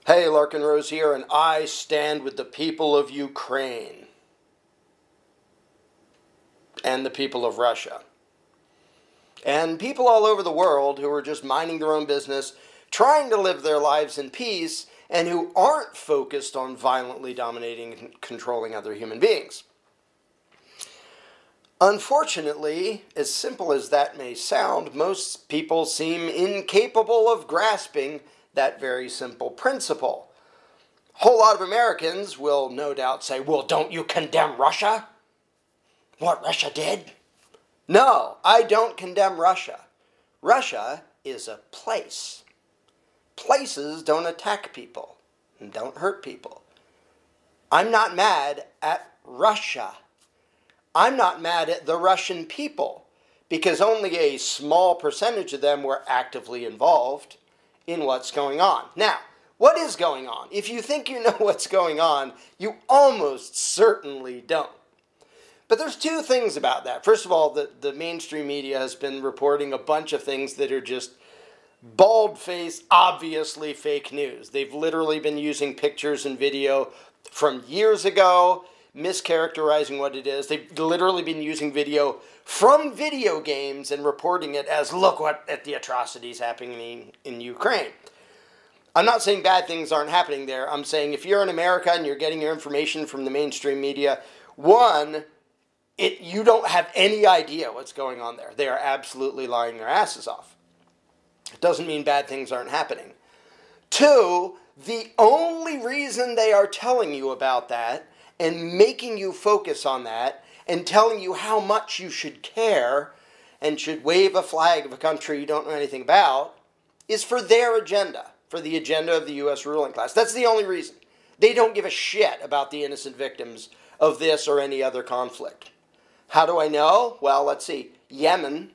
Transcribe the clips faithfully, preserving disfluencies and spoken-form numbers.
Hey, Larkin Rose here, and I stand with the people of Ukraine and the people of Russia. And people all over the world who are just minding their own business, trying to live their lives in peace, and who aren't focused on violently dominating and controlling other human beings. Unfortunately, as simple as that may sound, most people seem incapable of grasping that very simple principle. A whole lot of Americans will no doubt say, well, don't you condemn Russia? What Russia did? No, I don't condemn Russia. Russia is a place. Places don't attack people and don't hurt people. I'm not mad at Russia. I'm not mad at the Russian people because only a small percentage of them were actively involved in what's going on. Now, what is going on? If you think you know what's going on, you almost certainly don't. But there's two things about that. First of all, the, the mainstream media has been reporting a bunch of things that are just bald-faced, obviously fake news. They've literally been using pictures and video from years ago, mischaracterizing what it is. They've literally been using video from video games and reporting it as, look what at the atrocities happening in Ukraine. I'm not saying bad things aren't happening there. I'm saying if you're in America and you're getting your information from the mainstream media, one, it you don't have any idea what's going on there. They are absolutely lying their asses off. It doesn't mean bad things aren't happening. Two, the only reason they are telling you about that and making you focus on that and telling you how much you should care and should wave a flag of a country you don't know anything about is for their agenda, for the agenda of the U S ruling class. That's the only reason. They don't give a shit about the innocent victims of this or any other conflict. How do I know? Well, let's see. Yemen.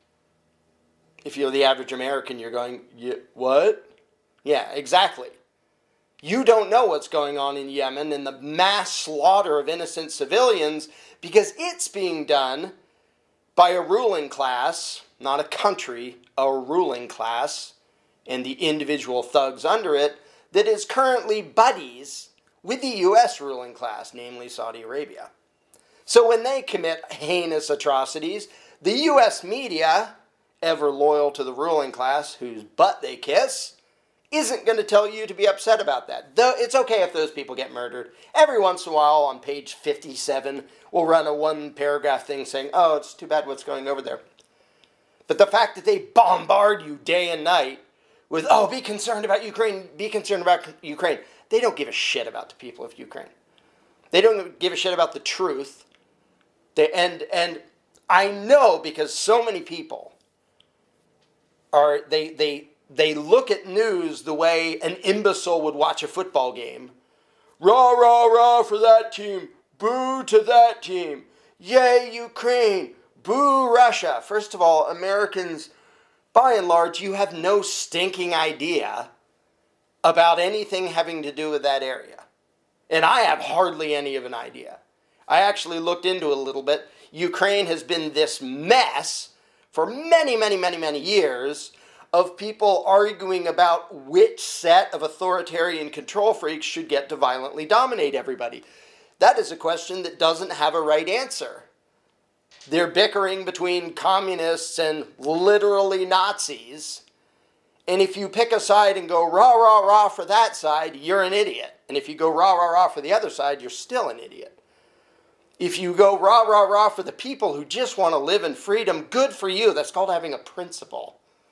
If you're the average American, you're going, what? Yeah, exactly. You don't know what's going on in Yemen and the mass slaughter of innocent civilians because it's being done by a ruling class, not a country, a ruling class, and the individual thugs under it that is currently buddies with the U S ruling class, namely Saudi Arabia. So when they commit heinous atrocities, the U S media, ever loyal to the ruling class whose butt they kiss, isn't going to tell you to be upset about that. Though it's okay if those people get murdered. Every once in a while on page fifty-seven, we'll run a one-paragraph thing saying, oh, it's too bad what's going over there. But the fact that they bombard you day and night with, oh, be concerned about Ukraine, be concerned about Ukraine. They don't give a shit about the people of Ukraine. They don't give a shit about the truth. They, and, and I know because so many people are, they, they, They look at news the way an imbecile would watch a football game. Rah, rah, rah for that team. Boo to that team. Yay, Ukraine. Boo, Russia. First of all, Americans, by and large, you have no stinking idea about anything having to do with that area. And I have hardly any of an idea. I actually looked into it a little bit. Ukraine has been this mess for many, many, many, many years of people arguing about which set of authoritarian control freaks should get to violently dominate everybody. That is a question that doesn't have a right answer. They're bickering between communists and literally Nazis. And if you pick a side and go rah, rah, rah for that side, you're an idiot. And if you go rah, rah, rah for the other side, you're still an idiot. If you go rah, rah, rah for the people who just want to live in freedom, good for you. That's called having a principle.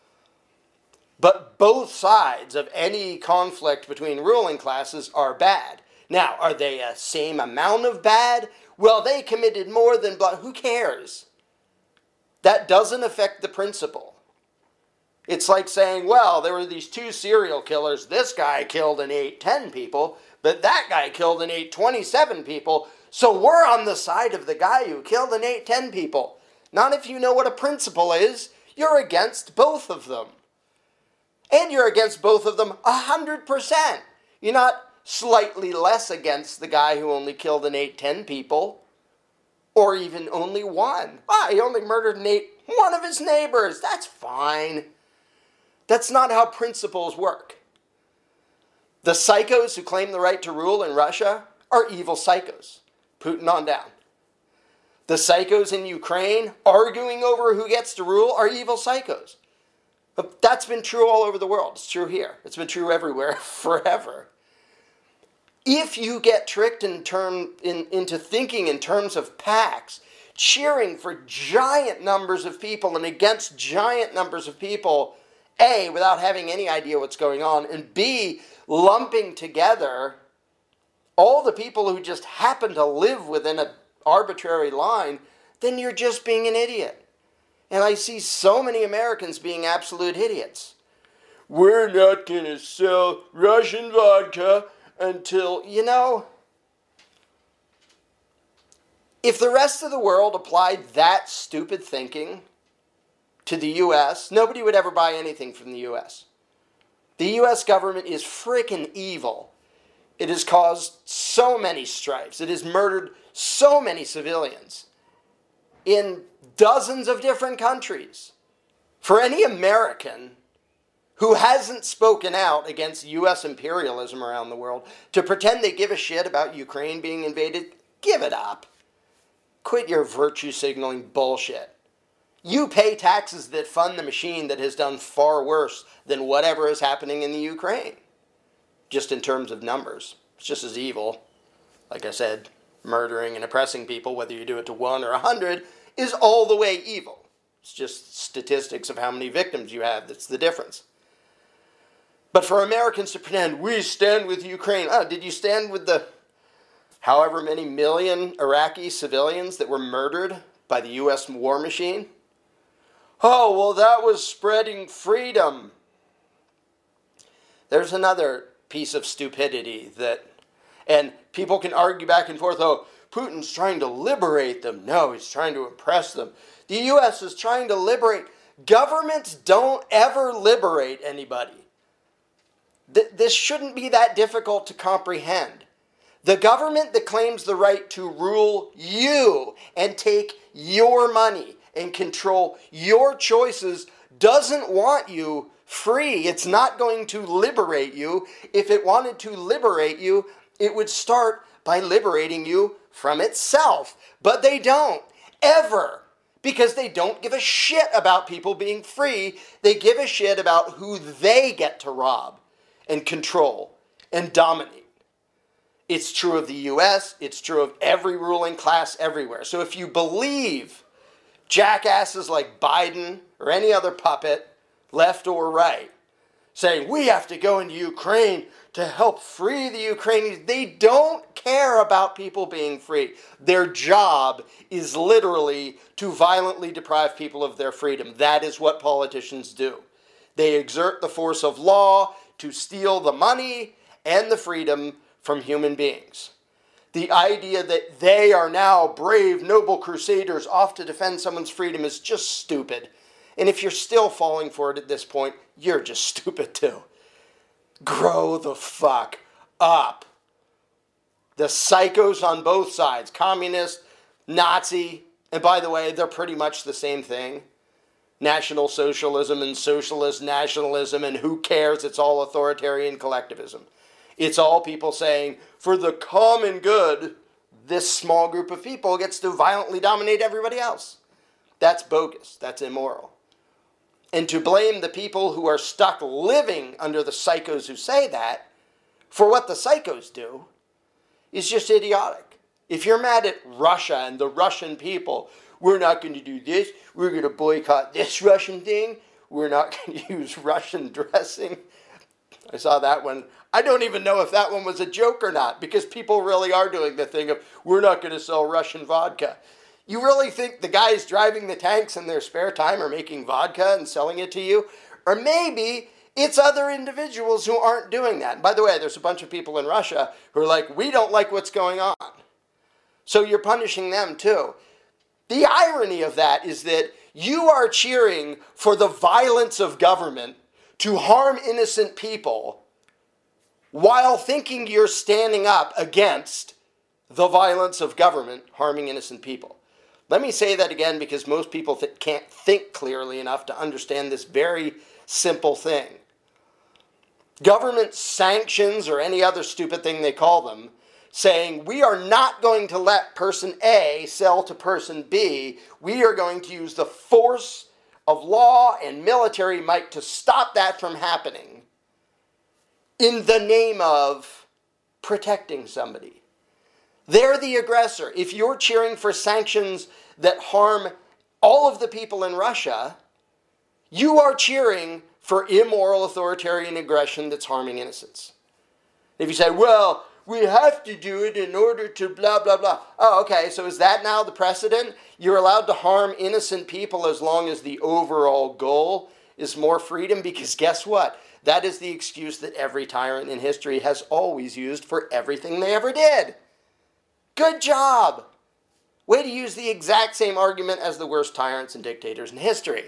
But both sides of any conflict between ruling classes are bad. Now, are they a same amount of bad? Well, they committed more than blood. Who cares? That doesn't affect the principle. It's like saying, well, there were these two serial killers. This guy killed and ate ten people, but that guy killed and ate twenty-seven people. So we're on the side of the guy who killed and ate ten people. Not if you know what a principle is. You're against both of them. And you're against both of them one hundred percent. You're not slightly less against the guy who only killed and ate ten people. Or even only one. Ah, he only murdered and ate one of his neighbors. That's fine. That's not how principles work. The psychos who claim the right to rule in Russia are evil psychos. Putin on down. The psychos in Ukraine arguing over who gets to rule are evil psychos. But that's been true all over the world. It's true here. It's been true everywhere forever. If you get tricked in term, in, into thinking in terms of packs, cheering for giant numbers of people and against giant numbers of people, A, without having any idea what's going on, and B, lumping together all the people who just happen to live within an arbitrary line, then you're just being an idiot. And I see so many Americans being absolute idiots. We're not going to sell Russian vodka until, you know, if the rest of the world applied that stupid thinking to the U S, nobody would ever buy anything from the U S. The U S government is freaking evil. It has caused so many strifes. It has murdered so many civilians in dozens of different countries. For any American who hasn't spoken out against U S imperialism around the world to pretend they give a shit about Ukraine being invaded, give it up. Quit your virtue signaling bullshit. You pay taxes that fund the machine that has done far worse than whatever is happening in the Ukraine. Just in terms of numbers. It's just as evil. Like I said, murdering and oppressing people, whether you do it to one or a hundred, is all the way evil. It's just statistics of how many victims you have that's the difference. But for Americans to pretend, we stand with Ukraine. Oh, did you stand with the however many million Iraqi civilians that were murdered by the U S war machine? Oh, well, that was spreading freedom. There's another piece of stupidity that, and people can argue back and forth, oh, Putin's trying to liberate them. No, he's trying to oppress them. The U S is trying to liberate. Governments don't ever liberate anybody. Th- this shouldn't be that difficult to comprehend. The government that claims the right to rule you and take your money and control your choices doesn't want you free. It's not going to liberate you. If it wanted to liberate you, it would start by liberating you from itself. But they don't, ever. Because they don't give a shit about people being free. They give a shit about who they get to rob and control and dominate. It's true of the U S. It's true of every ruling class everywhere. So if you believe jackasses like Biden or any other puppet, left or right, saying we have to go into Ukraine to help free the Ukrainians, they don't care about people being free. Their job is literally to violently deprive people of their freedom. That is what politicians do. They exert the force of law to steal the money and the freedom from human beings. The idea that they are now brave, noble crusaders off to defend someone's freedom is just stupid. And if you're still falling for it at this point, you're just stupid too. Grow the fuck up. The psychos on both sides, communist, Nazi, and by the way, they're pretty much the same thing. National Socialism and Socialist Nationalism, and who cares, it's all authoritarian collectivism. It's all people saying, for the common good, this small group of people gets to violently dominate everybody else. That's bogus. That's immoral. And to blame the people who are stuck living under the psychos who say that for what the psychos do is just idiotic. If you're mad at Russia and the Russian people, we're not going to do this, we're going to boycott this Russian thing, we're not going to use Russian dressing. I saw that one. I don't even know if that one was a joke or not, because people really are doing the thing of, we're not going to sell Russian vodka. You really think the guys driving the tanks in their spare time are making vodka and selling it to you? Or maybe it's other individuals who aren't doing that. And by the way, there's a bunch of people in Russia who are like, we don't like what's going on. So you're punishing them too. The irony of that is that you are cheering for the violence of government to harm innocent people while thinking you're standing up against the violence of government harming innocent people. Let me say that again, because most people th- can't think clearly enough to understand this very simple thing. government sanctions or any other stupid thing they call them, saying we are not going to let person A sell to person B. We are going to use the force of law and military might to stop that from happening in the name of protecting somebody. They're the aggressor. If you're cheering for sanctions that harm all of the people in Russia, you are cheering for immoral authoritarian aggression that's harming innocents. If you say, well, we have to do it in order to blah, blah, blah. Oh, okay, so is that now the precedent? You're allowed to harm innocent people as long as the overall goal is more freedom? Because guess what? That is the excuse that every tyrant in history has always used for everything they ever did. Good job! Way to use the exact same argument as the worst tyrants and dictators in history.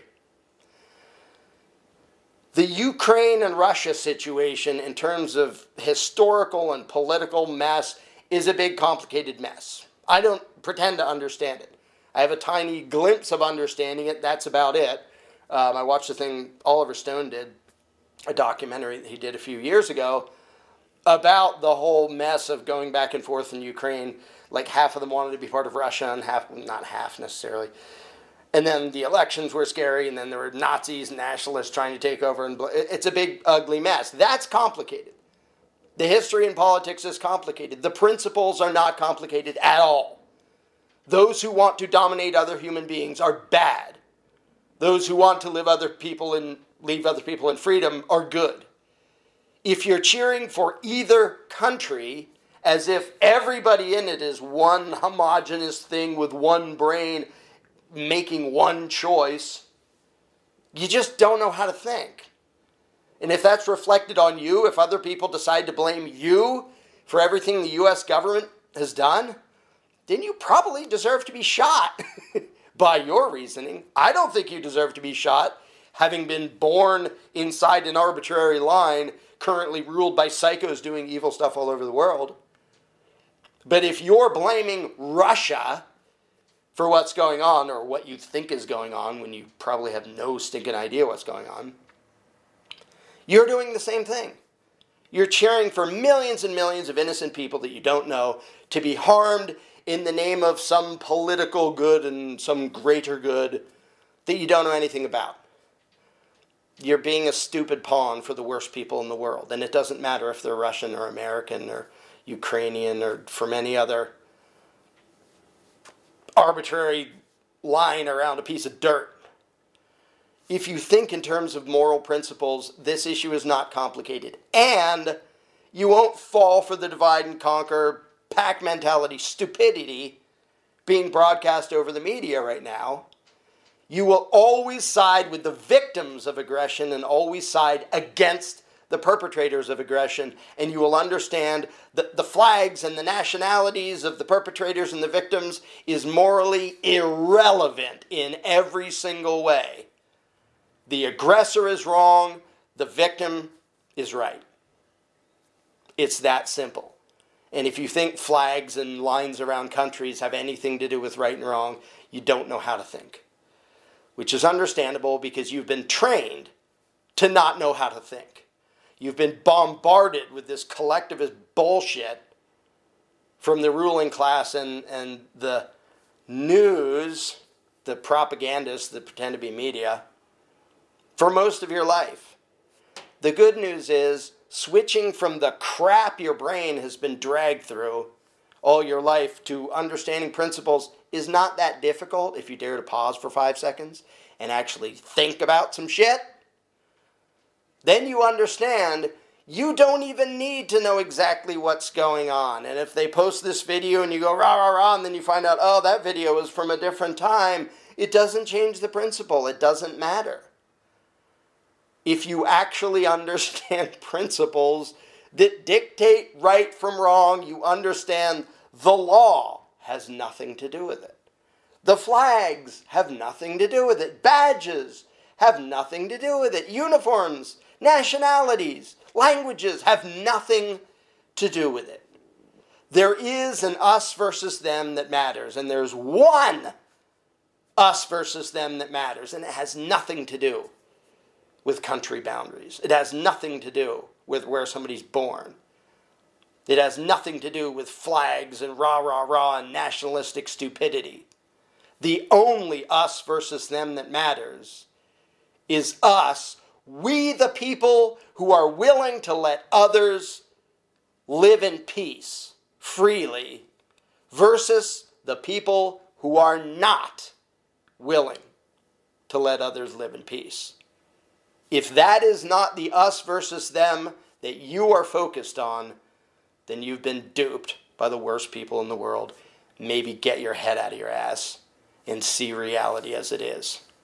The Ukraine and Russia situation in terms of historical and political mess is a big complicated mess. I don't pretend to understand it. I have a tiny glimpse of understanding it. That's about it. Um, I watched the thing Oliver Stone did, a documentary that he did a few years ago about the whole mess of going back and forth in Ukraine. Like half of them wanted to be part of Russia and half, not half necessarily. And then the elections were scary, and then there were Nazis and nationalists trying to take over. And it's a big, ugly mess. That's complicated. The history and politics is complicated. The principles are not complicated at all. Those who want to dominate other human beings are bad. Those who want to live other people and leave other people in freedom are good. If you're cheering for either country as if everybody in it is one homogeneous thing with one brain making one choice, you just don't know how to think. And if that's reflected on you, if other people decide to blame you for everything the U S government has done, then you probably deserve to be shot by your reasoning. I don't think you deserve to be shot having been born inside an arbitrary line currently ruled by psychos doing evil stuff all over the world. But if you're blaming Russia for what's going on, or what you think is going on when you probably have no stinking idea what's going on, you're doing the same thing. You're cheering for millions and millions of innocent people that you don't know to be harmed in the name of some political good and some greater good that you don't know anything about. You're being a stupid pawn for the worst people in the world. And it doesn't matter if they're Russian or American or Ukrainian or from any other arbitrary line around a piece of dirt. If you think in terms of moral principles, this issue is not complicated. And you won't fall for the divide and conquer, pack mentality, stupidity being broadcast over the media right now. You will always side with the victims of aggression and always side against the perpetrators of aggression, and you will understand that the flags and the nationalities of the perpetrators and the victims is morally irrelevant in every single way. The aggressor is wrong, the victim is right. It's that simple. And if you think flags and lines around countries have anything to do with right and wrong, you don't know how to think. Which is understandable because you've been trained to not know how to think. You've been bombarded with this collectivist bullshit from the ruling class and, and the news, the propagandists that pretend to be media, for most of your life. The good news is, switching from the crap your brain has been dragged through all your life to understanding principles is not that difficult if you dare to pause for five seconds and actually think about some shit. Then you understand you don't even need to know exactly what's going on. And if they post this video and you go rah, rah, rah, and then you find out, oh, that video was from a different time, it doesn't change the principle. It doesn't matter. If you actually understand principles that dictate right from wrong, you understand the law has nothing to do with it. The flags have nothing to do with it. Badges have nothing to do with it. Uniforms, nationalities, languages have nothing to do with it. There is an us versus them that matters, and there's one us versus them that matters, and it has nothing to do with country boundaries. It has nothing to do with where somebody's born. It has nothing to do with flags and rah, rah, rah and nationalistic stupidity. The only us versus them that matters is us, we the people who are willing to let others live in peace freely, versus the people who are not willing to let others live in peace. If that is not the us versus them that you are focused on, then you've been duped by the worst people in the world. Maybe get your head out of your ass and see reality as it is.